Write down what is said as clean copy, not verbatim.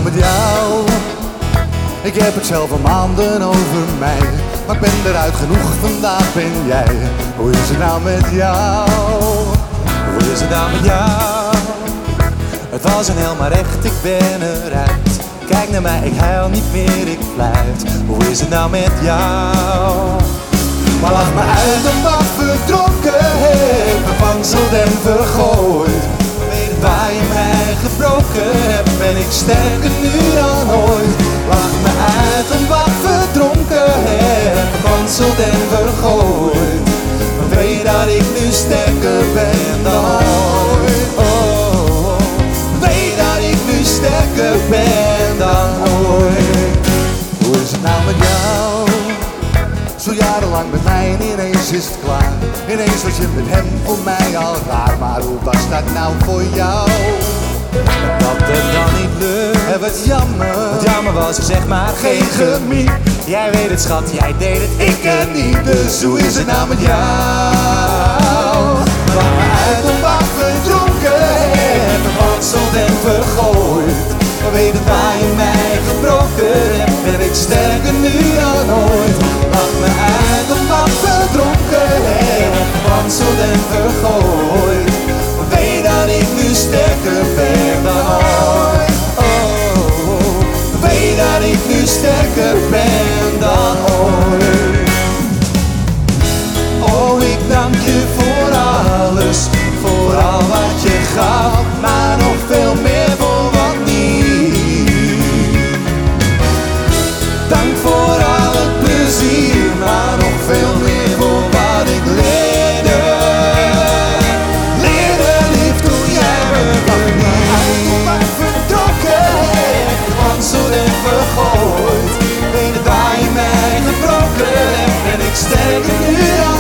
nou met jou? Ik heb het zelf al maanden over mij, maar ik ben eruit genoeg, vandaag ben jij. Hoe is het nou met jou? Hoe is het nou met jou? Het was een hel, maar echt, ik ben eruit. Kijk naar mij, ik huil niet meer, ik fluit. Hoe is het nou met jou? Maar lach me uit om wat verdronken heb, vervanseld en vergooid. Weet waar je mij gebroken hebt, ben ik sterker nu dan ooit. Lach me uit om wat verdronken heb, vervanseld en vergooid. Maar weet dat ik nu sterker ben dan ooit. Oh, weet dat ik nu sterker ben dan ooit. Hoe is het nou met jou? Zo jarenlang met mij en ineens is het klaar. Ineens was je met hem voor mij al raar. Maar hoe was dat nou voor jou? Dat het dan niet lukt. Wat jammer. Wat jammer was, zeg maar geen chemie. Jij weet het schat, jij deed het, ik het niet. Dus hoe is het nou met jou? Lach me uit om wat verdronken heb, vervanseld en vergooid. Maar weet het waar je mij gebroken hebt, ben ik sterker nu dan ooit. Lach me uit om wat verdronken heb, vervanseld en vergooid. Maar weet dat ik nu sterker ben dan ooit. Oh, weet dat ik nu sterker ben dan ooit. Oh, ik dank je voor alles, voor al wat je gaf, maar nog veel meer voor wat niet. Dank voor al het plezier, maar nog veel meer voor wat ik leerde. Leerde lief toen jij me Uit om wat verdronken heb, vervanseld en vergooid. Weet het waar je mij gebroken hebt, ben ik sterker nu dan